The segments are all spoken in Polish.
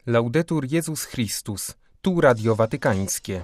Laudetur Jezus Chrystus. Tu Radio Watykańskie.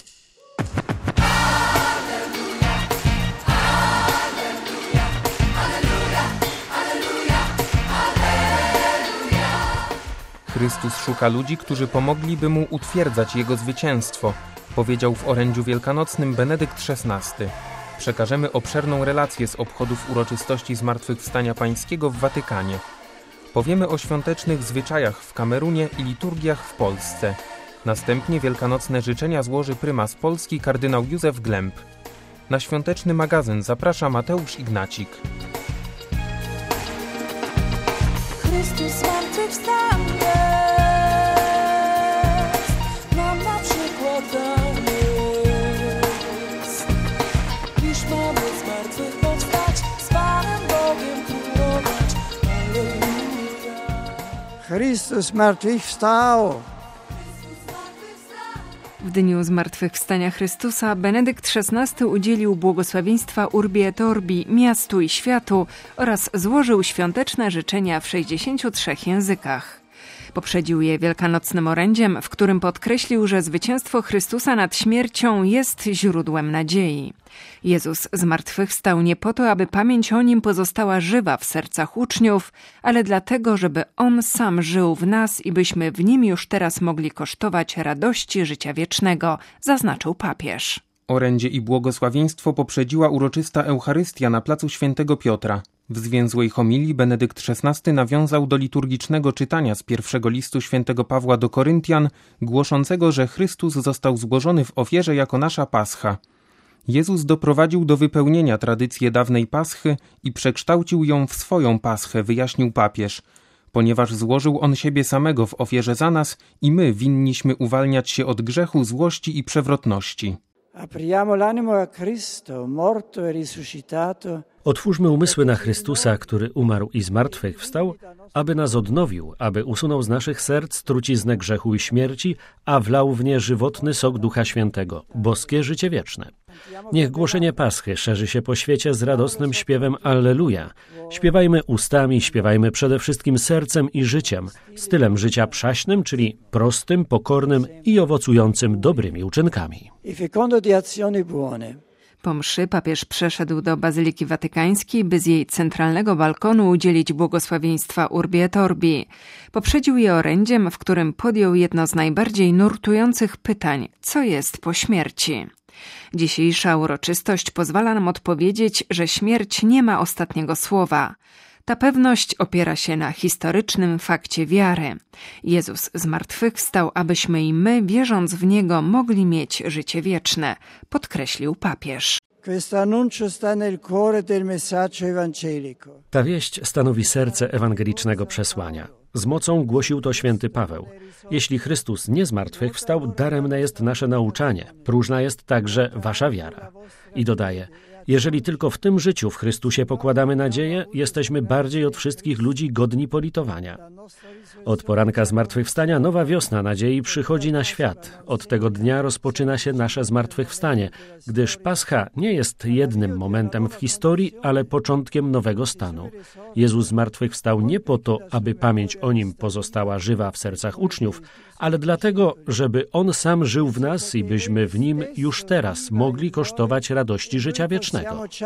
Chrystus szuka ludzi, którzy pomogliby Mu utwierdzać Jego zwycięstwo, powiedział w orędziu wielkanocnym Benedykt XVI. Przekażemy obszerną relację z obchodów uroczystości Zmartwychwstania Pańskiego w Watykanie. Powiemy o świątecznych zwyczajach w Kamerunie i liturgiach w Polsce. Następnie wielkanocne życzenia złoży prymas Polski kardynał Józef Glemp. Na świąteczny magazyn zaprasza Mateusz Ignacik. Chrystus zmartwychwstał jest, nam na przykład dał jest. Iż mamy z martwych powstać, z Panem Bogiem królować. Alleluja. Chrystus zmartwychwstał. W dniu Zmartwychwstania Chrystusa Benedykt XVI udzielił błogosławieństwa Urbi et Orbi miastu i światu oraz złożył świąteczne życzenia w 63 językach. Poprzedził je wielkanocnym orędziem, w którym podkreślił, że zwycięstwo Chrystusa nad śmiercią jest źródłem nadziei. Jezus zmartwychwstał nie po to, aby pamięć o Nim pozostała żywa w sercach uczniów, ale dlatego, żeby On sam żył w nas i byśmy w Nim już teraz mogli kosztować radości życia wiecznego, zaznaczył papież. Orędzie i błogosławieństwo poprzedziła uroczysta Eucharystia na placu Świętego Piotra. W zwięzłej homilii Benedykt XVI nawiązał do liturgicznego czytania z pierwszego listu świętego Pawła do Koryntian, głoszącego, że Chrystus został złożony w ofierze jako nasza Pascha. Jezus doprowadził do wypełnienia tradycję dawnej Paschy i przekształcił ją w swoją Paschę, wyjaśnił papież. Ponieważ złożył On siebie samego w ofierze za nas i my winniśmy uwalniać się od grzechu, złości i przewrotności. Apriamo l'animo a Cristo, morto e risuscitato. Otwórzmy umysły na Chrystusa, który umarł i zmartwychwstał, aby nas odnowił, aby usunął z naszych serc truciznę grzechu i śmierci, a wlał w nie żywotny sok Ducha Świętego, boskie życie wieczne. Niech głoszenie Paschy szerzy się po świecie z radosnym śpiewem Alleluja. Śpiewajmy ustami, śpiewajmy przede wszystkim sercem i życiem, stylem życia przaśnym, czyli prostym, pokornym i owocującym dobrymi uczynkami. Po mszy papież przeszedł do Bazyliki Watykańskiej, by z jej centralnego balkonu udzielić błogosławieństwa Urbi et Orbi. Poprzedził je orędziem, w którym podjął jedno z najbardziej nurtujących pytań: co jest po śmierci? Dzisiejsza uroczystość pozwala nam odpowiedzieć, że śmierć nie ma ostatniego słowa. Ta pewność opiera się na historycznym fakcie wiary. Jezus zmartwychwstał, abyśmy i my, wierząc w Niego, mogli mieć życie wieczne, podkreślił papież. Ta wieść stanowi serce ewangelicznego przesłania. Z mocą głosił to święty Paweł. Jeśli Chrystus nie zmartwychwstał, daremne jest nasze nauczanie, próżna jest także wasza wiara. I dodaje: jeżeli tylko w tym życiu w Chrystusie pokładamy nadzieję, jesteśmy bardziej od wszystkich ludzi godni politowania. Od poranka zmartwychwstania nowa wiosna nadziei przychodzi na świat. Od tego dnia rozpoczyna się nasze zmartwychwstanie, gdyż Pascha nie jest jednym momentem w historii, ale początkiem nowego stanu. Jezus zmartwychwstał nie po to, aby pamięć o Nim pozostała żywa w sercach uczniów, ale dlatego, żeby On sam żył w nas i byśmy w Nim już teraz mogli kosztować radości życia wiecznego.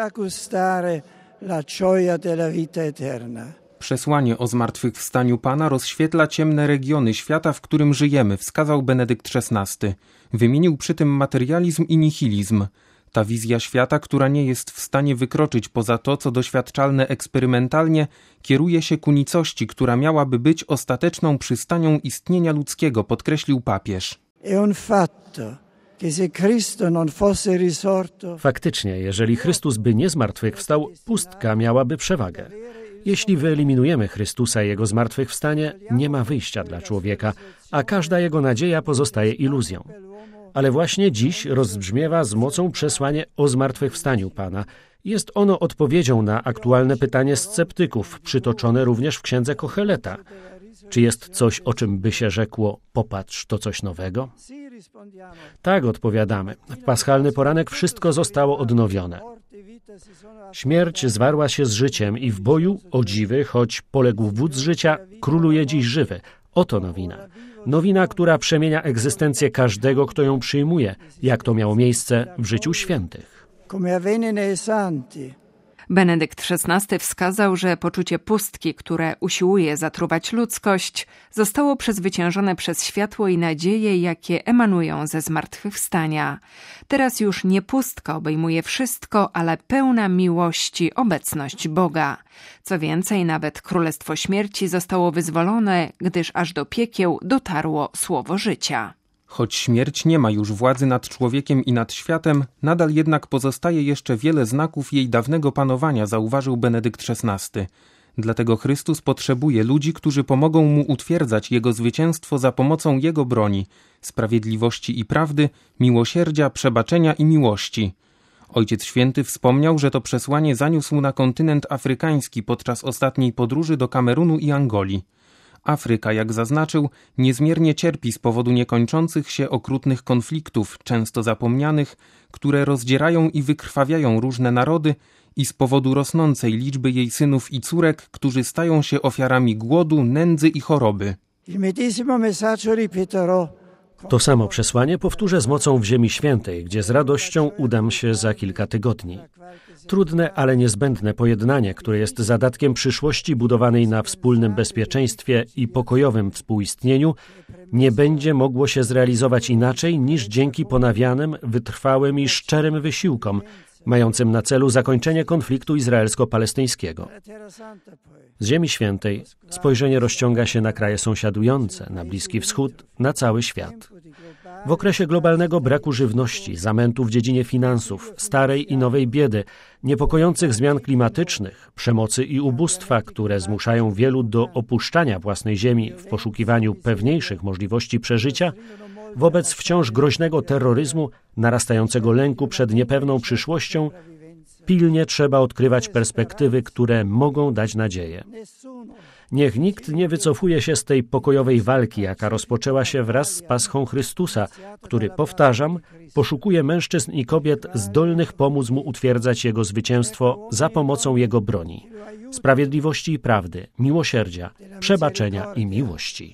Przesłanie o zmartwychwstaniu Pana rozświetla ciemne regiony świata, w którym żyjemy, wskazał Benedykt XVI. Wymienił przy tym materializm i nihilizm. Ta wizja świata, która nie jest w stanie wykroczyć poza to, co doświadczalne eksperymentalnie, kieruje się ku nicości, która miałaby być ostateczną przystanią istnienia ludzkiego, podkreślił papież. Faktycznie, jeżeli Chrystus by nie zmartwychwstał, pustka miałaby przewagę. Jeśli wyeliminujemy Chrystusa i Jego zmartwychwstanie, nie ma wyjścia dla człowieka, a każda jego nadzieja pozostaje iluzją. Ale właśnie dziś rozbrzmiewa z mocą przesłanie o zmartwychwstaniu Pana. Jest ono odpowiedzią na aktualne pytanie sceptyków, przytoczone również w księdze Kocheleta. Czy jest coś, o czym by się rzekło: popatrz, to coś nowego? Tak, odpowiadamy. W paschalny poranek wszystko zostało odnowione. Śmierć zwarła się z życiem i w boju, o dziwy, choć poległ wódz życia, króluje dziś żywy. Oto nowina. Nowina, która przemienia egzystencję każdego, kto ją przyjmuje, jak to miało miejsce w życiu świętych. Come avvenne nei santi. Benedykt XVI wskazał, że poczucie pustki, które usiłuje zatruwać ludzkość, zostało przezwyciężone przez światło i nadzieję, jakie emanują ze zmartwychwstania. Teraz już nie pustka obejmuje wszystko, ale pełna miłości obecność Boga. Co więcej, nawet Królestwo Śmierci zostało wyzwolone, gdyż aż do piekieł dotarło słowo życia. Choć śmierć nie ma już władzy nad człowiekiem i nad światem, nadal jednak pozostaje jeszcze wiele znaków jej dawnego panowania, zauważył Benedykt XVI. Dlatego Chrystus potrzebuje ludzi, którzy pomogą mu utwierdzać jego zwycięstwo za pomocą jego broni, sprawiedliwości i prawdy, miłosierdzia, przebaczenia i miłości. Ojciec Święty wspomniał, że to przesłanie zaniósł na kontynent afrykański podczas ostatniej podróży do Kamerunu i Angolii. Afryka, jak zaznaczył, niezmiernie cierpi z powodu niekończących się okrutnych konfliktów, często zapomnianych, które rozdzierają i wykrwawiają różne narody i z powodu rosnącej liczby jej synów i córek, którzy stają się ofiarami głodu, nędzy i choroby. To samo przesłanie powtórzę z mocą w Ziemi Świętej, gdzie z radością udam się za kilka tygodni. Trudne, ale niezbędne pojednanie, które jest zadatkiem przyszłości budowanej na wspólnym bezpieczeństwie i pokojowym współistnieniu, nie będzie mogło się zrealizować inaczej niż dzięki ponawianym, wytrwałym i szczerym wysiłkom, mającym na celu zakończenie konfliktu izraelsko-palestyńskiego. Z Ziemi Świętej spojrzenie rozciąga się na kraje sąsiadujące, na Bliski Wschód, na cały świat. W okresie globalnego braku żywności, zamętu w dziedzinie finansów, starej i nowej biedy, niepokojących zmian klimatycznych, przemocy i ubóstwa, które zmuszają wielu do opuszczania własnej ziemi w poszukiwaniu pewniejszych możliwości przeżycia, wobec wciąż groźnego terroryzmu, narastającego lęku przed niepewną przyszłością, pilnie trzeba odkrywać perspektywy, które mogą dać nadzieję. Niech nikt nie wycofuje się z tej pokojowej walki, jaka rozpoczęła się wraz z Paschą Chrystusa, który, powtarzam, poszukuje mężczyzn i kobiet zdolnych pomóc mu utwierdzać jego zwycięstwo za pomocą jego broni, sprawiedliwości i prawdy, miłosierdzia, przebaczenia i miłości.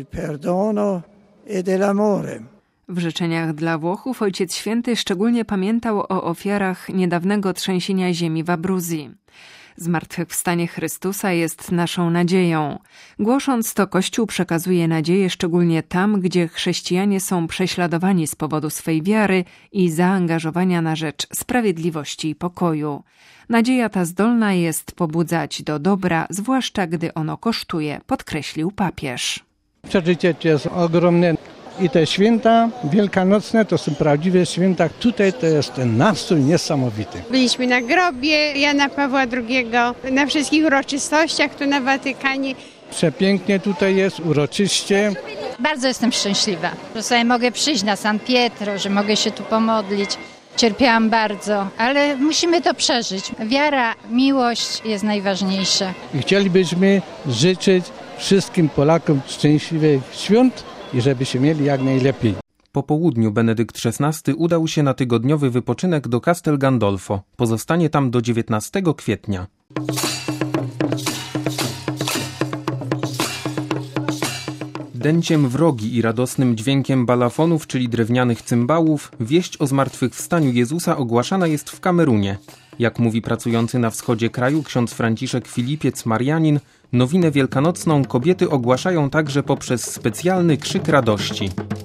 W życzeniach dla Włochów Ojciec Święty szczególnie pamiętał o ofiarach niedawnego trzęsienia ziemi w Abruzji. Zmartwychwstanie Chrystusa jest naszą nadzieją. Głosząc to, Kościół przekazuje nadzieję szczególnie tam, gdzie chrześcijanie są prześladowani z powodu swej wiary i zaangażowania na rzecz sprawiedliwości i pokoju. Nadzieja ta zdolna jest pobudzać do dobra, zwłaszcza gdy ono kosztuje, podkreślił papież. Przeżycie jest ogromne. I te święta wielkanocne to są prawdziwe święta. Tutaj to jest ten nastrój niesamowity. Byliśmy na grobie Jana Pawła II, na wszystkich uroczystościach tu na Watykanie. Przepięknie tutaj jest, uroczyście. Bardzo jestem szczęśliwa, że sobie mogę przyjść na San Pietro, że mogę się tu pomodlić. Cierpiałam bardzo, ale musimy to przeżyć. Wiara, miłość jest najważniejsza. I chcielibyśmy życzyć wszystkim Polakom szczęśliwych świąt i żeby się mieli jak najlepiej. Po południu Benedykt XVI udał się na tygodniowy wypoczynek do Castel Gandolfo. Pozostanie tam do 19 kwietnia. Dęciem wrogi i radosnym dźwiękiem balafonów, czyli drewnianych cymbałów, wieść o zmartwychwstaniu Jezusa ogłaszana jest w Kamerunie. Jak mówi pracujący na wschodzie kraju ksiądz Franciszek Filipiec Marianin, nowinę wielkanocną kobiety ogłaszają także poprzez specjalny krzyk radości.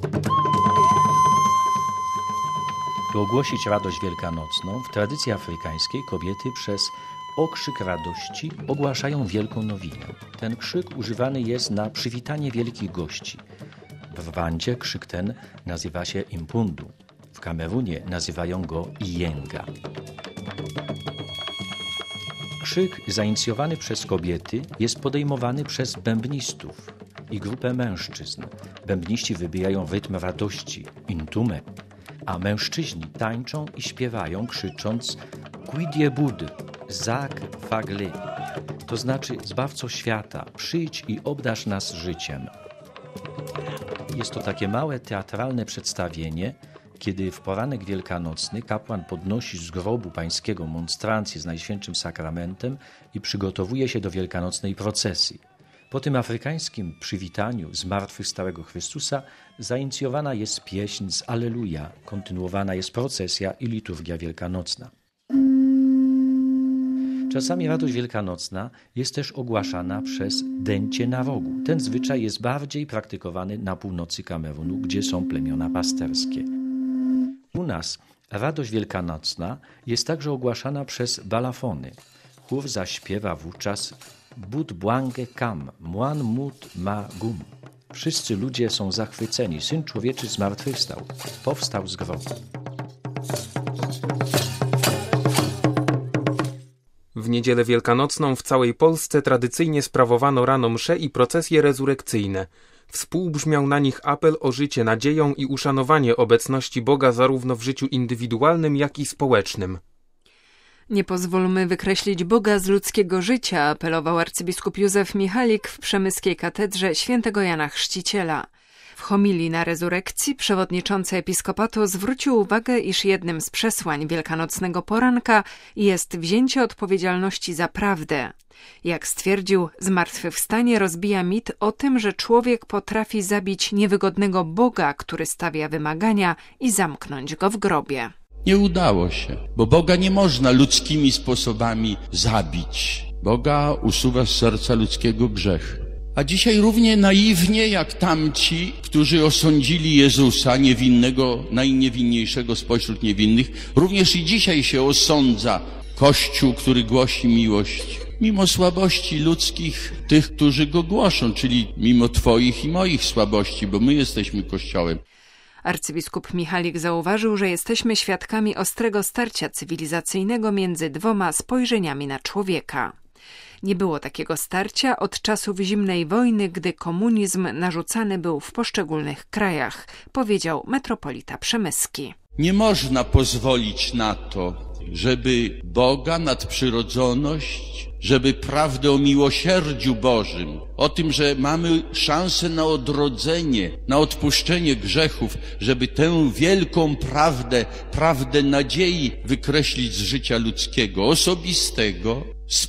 By ogłosić radość wielkanocną, w tradycji afrykańskiej kobiety przez okrzyk radości ogłaszają wielką nowinę. Ten krzyk używany jest na przywitanie wielkich gości. W Rwandzie krzyk ten nazywa się impundu. W Kamerunie nazywają go iyenga. Krzyk zainicjowany przez kobiety jest podejmowany przez bębnistów i grupę mężczyzn. Bębniści wybijają rytm radości, intume, a mężczyźni tańczą i śpiewają, krzycząc Kuidie Bud, Zak Fagli, to znaczy Zbawco świata, przyjdź i obdarz nas życiem. Jest to takie małe teatralne przedstawienie, kiedy w poranek wielkanocny kapłan podnosi z grobu pańskiego monstrancję z Najświętszym Sakramentem i przygotowuje się do wielkanocnej procesji. Po tym afrykańskim przywitaniu zmartwychwstałego Chrystusa zainicjowana jest pieśń z Alleluja, kontynuowana jest procesja i liturgia wielkanocna. Czasami radość wielkanocna jest też ogłaszana przez dęcie na rogu. Ten zwyczaj jest bardziej praktykowany na północy Kamerunu, gdzie są plemiona pasterskie. U nas radość wielkanocna jest także ogłaszana przez balafony. Chór zaśpiewa wówczas But błange kam, muan mut ma gum. Wszyscy ludzie są zachwyceni. Syn Człowieczy zmartwychwstał, powstał z grobu. W niedzielę wielkanocną w całej Polsce tradycyjnie sprawowano rano msze i procesje rezurekcyjne. Współbrzmiał na nich apel o życie nadzieją i uszanowanie obecności Boga zarówno w życiu indywidualnym, jak i społecznym. Nie pozwólmy wykreślić Boga z ludzkiego życia, apelował arcybiskup Józef Michalik w przemyskiej katedrze świętego Jana Chrzciciela. W homilii na rezurekcji przewodniczący episkopatu zwrócił uwagę, iż jednym z przesłań wielkanocnego poranka jest wzięcie odpowiedzialności za prawdę. Jak stwierdził, zmartwychwstanie rozbija mit o tym, że człowiek potrafi zabić niewygodnego Boga, który stawia wymagania, i zamknąć go w grobie. Nie udało się, bo Boga nie można ludzkimi sposobami zabić. Boga usuwa z serca ludzkiego grzech. A dzisiaj równie naiwnie jak tamci, którzy osądzili Jezusa, niewinnego, najniewinniejszego spośród niewinnych, również i dzisiaj się osądza Kościół, który głosi miłość. Mimo słabości ludzkich, tych, którzy go głoszą, czyli mimo twoich i moich słabości, bo my jesteśmy Kościołem. Arcybiskup Michalik zauważył, że jesteśmy świadkami ostrego starcia cywilizacyjnego między dwoma spojrzeniami na człowieka. Nie było takiego starcia od czasów zimnej wojny, gdy komunizm narzucany był w poszczególnych krajach, powiedział metropolita przemyski. Nie można pozwolić na to, żeby Boga, nadprzyrodzoność, żeby prawdę o miłosierdziu Bożym, o tym, że mamy szansę na odrodzenie, na odpuszczenie grzechów, żeby tę wielką prawdę nadziei wykreślić z życia ludzkiego, osobistego,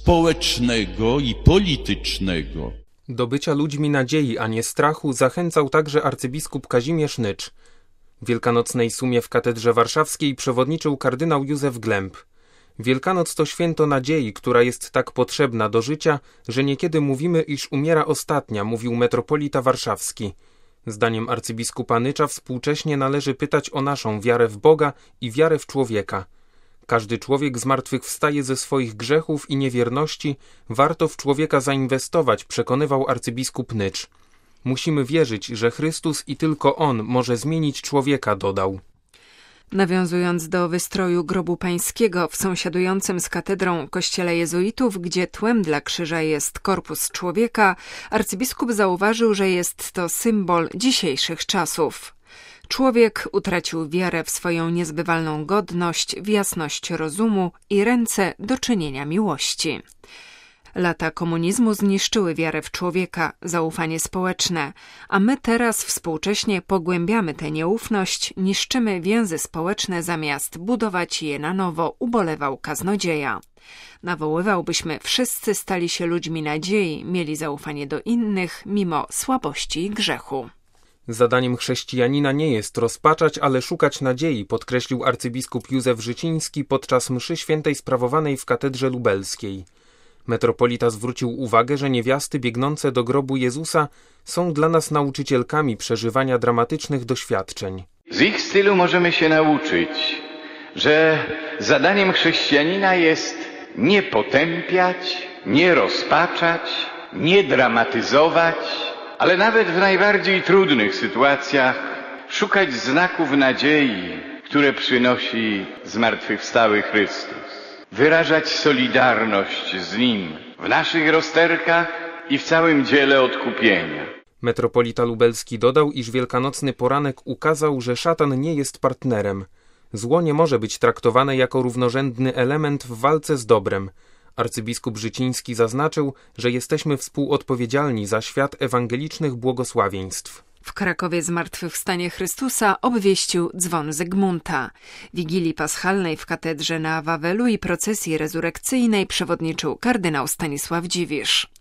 społecznego i politycznego. Do bycia ludźmi nadziei, a nie strachu zachęcał także arcybiskup Kazimierz Nycz. Wielkanocnej sumie w katedrze warszawskiej przewodniczył kardynał Józef Glemp. Wielkanoc to święto nadziei, która jest tak potrzebna do życia, że niekiedy mówimy, iż umiera ostatnia, mówił metropolita warszawski. Zdaniem arcybiskupa Nycza współcześnie należy pytać o naszą wiarę w Boga i wiarę w człowieka. Każdy człowiek zmartwychwstaje ze swoich grzechów i niewierności, warto w człowieka zainwestować, przekonywał arcybiskup Nycz. Musimy wierzyć, że Chrystus i tylko On może zmienić człowieka, dodał. Nawiązując do wystroju grobu pańskiego w sąsiadującym z katedrą kościele jezuitów, gdzie tłem dla krzyża jest korpus człowieka, arcybiskup zauważył, że jest to symbol dzisiejszych czasów. Człowiek utracił wiarę w swoją niezbywalną godność, w jasność rozumu i ręce do czynienia miłości. Lata komunizmu zniszczyły wiarę w człowieka, zaufanie społeczne, a my teraz współcześnie pogłębiamy tę nieufność, niszczymy więzy społeczne zamiast budować je na nowo, ubolewał kaznodzieja. Nawoływał, byśmy wszyscy stali się ludźmi nadziei, mieli zaufanie do innych mimo słabości i grzechu. Zadaniem chrześcijanina nie jest rozpaczać, ale szukać nadziei, podkreślił arcybiskup Józef Życiński podczas mszy świętej sprawowanej w katedrze lubelskiej. Metropolita zwrócił uwagę, że niewiasty biegnące do grobu Jezusa są dla nas nauczycielkami przeżywania dramatycznych doświadczeń. Z ich stylu możemy się nauczyć, że zadaniem chrześcijanina jest nie potępiać, nie rozpaczać, nie dramatyzować, ale nawet w najbardziej trudnych sytuacjach szukać znaków nadziei, które przynosi zmartwychwstały Chrystus. Wyrażać solidarność z Nim w naszych rozterkach i w całym dziele odkupienia. Metropolita lubelski dodał, iż wielkanocny poranek ukazał, że szatan nie jest partnerem. Zło nie może być traktowane jako równorzędny element w walce z dobrem. Arcybiskup Życiński zaznaczył, że jesteśmy współodpowiedzialni za świat ewangelicznych błogosławieństw. W Krakowie zmartwychwstanie Chrystusa obwieścił dzwon Zygmunta. Wigilii paschalnej w katedrze na Wawelu i procesji rezurekcyjnej przewodniczył kardynał Stanisław Dziwisz.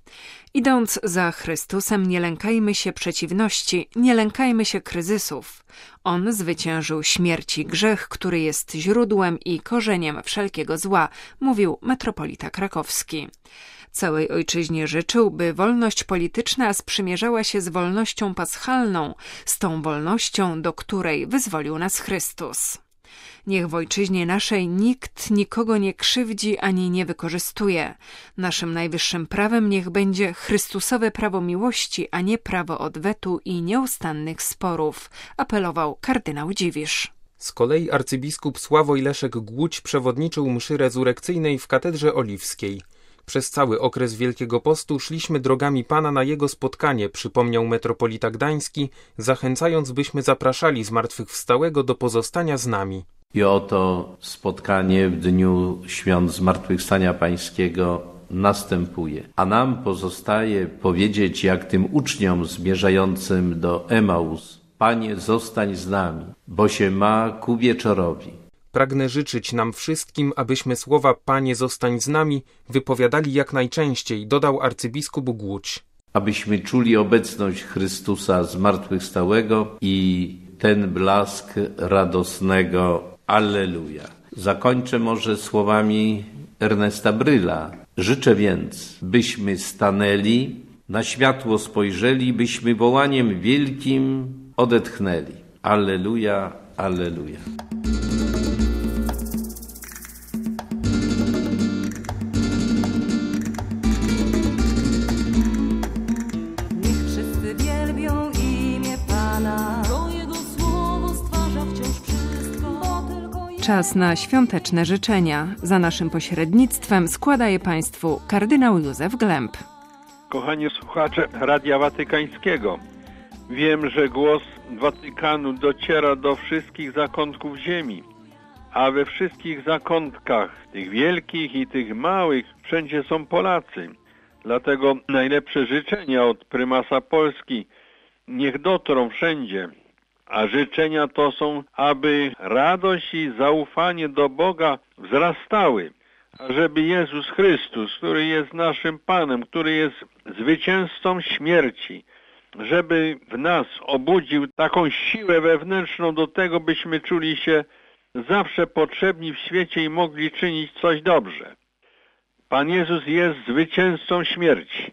Idąc za Chrystusem, nie lękajmy się przeciwności, nie lękajmy się kryzysów. On zwyciężył śmierć i grzech, który jest źródłem i korzeniem wszelkiego zła, mówił metropolita krakowski. Całej ojczyźnie życzył, by wolność polityczna sprzymierzała się z wolnością paschalną, z tą wolnością, do której wyzwolił nas Chrystus. Niech w ojczyźnie naszej nikt nikogo nie krzywdzi ani nie wykorzystuje. Naszym najwyższym prawem niech będzie Chrystusowe prawo miłości, a nie prawo odwetu i nieustannych sporów, apelował kardynał Dziwisz. Z kolei arcybiskup Sławoj Leszek Głódź przewodniczył mszy rezurekcyjnej w Katedrze Oliwskiej. Przez cały okres Wielkiego Postu szliśmy drogami Pana na Jego spotkanie, przypomniał metropolita gdański, zachęcając, byśmy zapraszali zmartwychwstałego do pozostania z nami. I oto spotkanie w dniu świąt Zmartwychwstania Pańskiego następuje. A nam pozostaje powiedzieć, jak tym uczniom zmierzającym do Emaus: Panie, zostań z nami, bo się ma ku wieczorowi. Pragnę życzyć nam wszystkim, abyśmy słowa Panie, zostań z nami wypowiadali jak najczęściej, dodał arcybiskup Głódź. Abyśmy czuli obecność Chrystusa zmartwychwstałego i ten blask radosnego Alleluja. Zakończę może słowami Ernesta Bryla. Życzę więc, byśmy stanęli, na światło spojrzeli, byśmy wołaniem wielkim odetchnęli. Alleluja, Alleluja. Czas na świąteczne życzenia. Za naszym pośrednictwem składa je Państwu kardynał Józef Glemp. Kochani słuchacze Radia Watykańskiego, wiem, że głos Watykanu dociera do wszystkich zakątków ziemi, a we wszystkich zakątkach, tych wielkich i tych małych, wszędzie są Polacy. Dlatego najlepsze życzenia od prymasa Polski niech dotrą wszędzie. A życzenia to są, aby radość i zaufanie do Boga wzrastały, żeby Jezus Chrystus, który jest naszym Panem, który jest zwycięzcą śmierci, żeby w nas obudził taką siłę wewnętrzną do tego, byśmy czuli się zawsze potrzebni w świecie i mogli czynić coś dobrze. Pan Jezus jest zwycięzcą śmierci,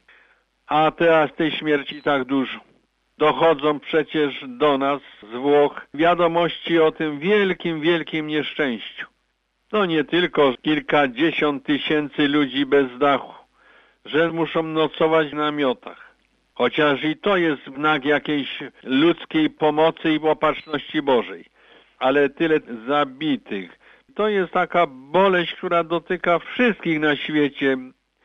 a teraz tej śmierci tak dużo. Dochodzą przecież do nas z Włoch wiadomości o tym wielkim, wielkim nieszczęściu. To nie tylko kilkadziesiąt tysięcy ludzi bez dachu, że muszą nocować w namiotach. Chociaż i to jest znak jakiejś ludzkiej pomocy i opatrzności Bożej. Ale tyle zabitych. To jest taka boleść, która dotyka wszystkich na świecie.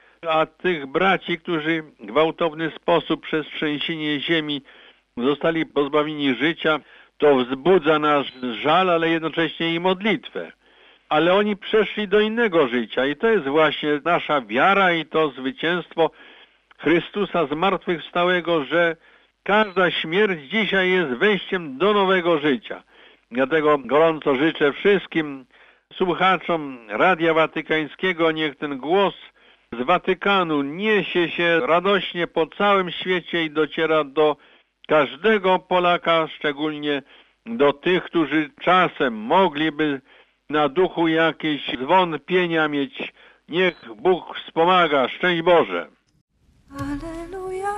A tych braci, którzy w gwałtowny sposób przez trzęsienie ziemi zostali pozbawieni życia, to wzbudza nasz żal, ale jednocześnie i modlitwę. Ale oni przeszli do innego życia i to jest właśnie nasza wiara i to zwycięstwo Chrystusa zmartwychwstałego, że każda śmierć dzisiaj jest wejściem do nowego życia. Dlatego gorąco życzę wszystkim słuchaczom Radia Watykańskiego, niech ten głos z Watykanu niesie się radośnie po całym świecie i dociera do każdego Polaka, szczególnie do tych, którzy czasem mogliby na duchu jakieś zwątpienia mieć. Niech Bóg wspomaga. Szczęść Boże. Alleluja,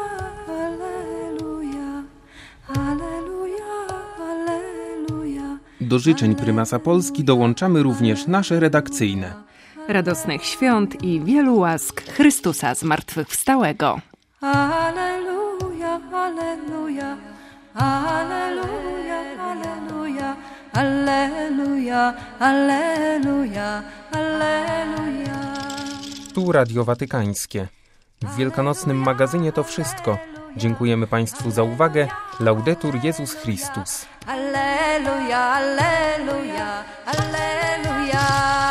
alleluja, alleluja, alleluja. Do życzeń prymasa Polski dołączamy również nasze redakcyjne. Radosnych świąt i wielu łask Chrystusa zmartwychwstałego. Alleluja, alleluja, alleluja, alleluja, alleluja, alleluja, alleluja. Tu Radio Watykańskie. W wielkanocnym magazynie to wszystko. Dziękujemy Państwu za uwagę. Laudetur Jezus Chrystus. Alleluja, alleluja, alleluja.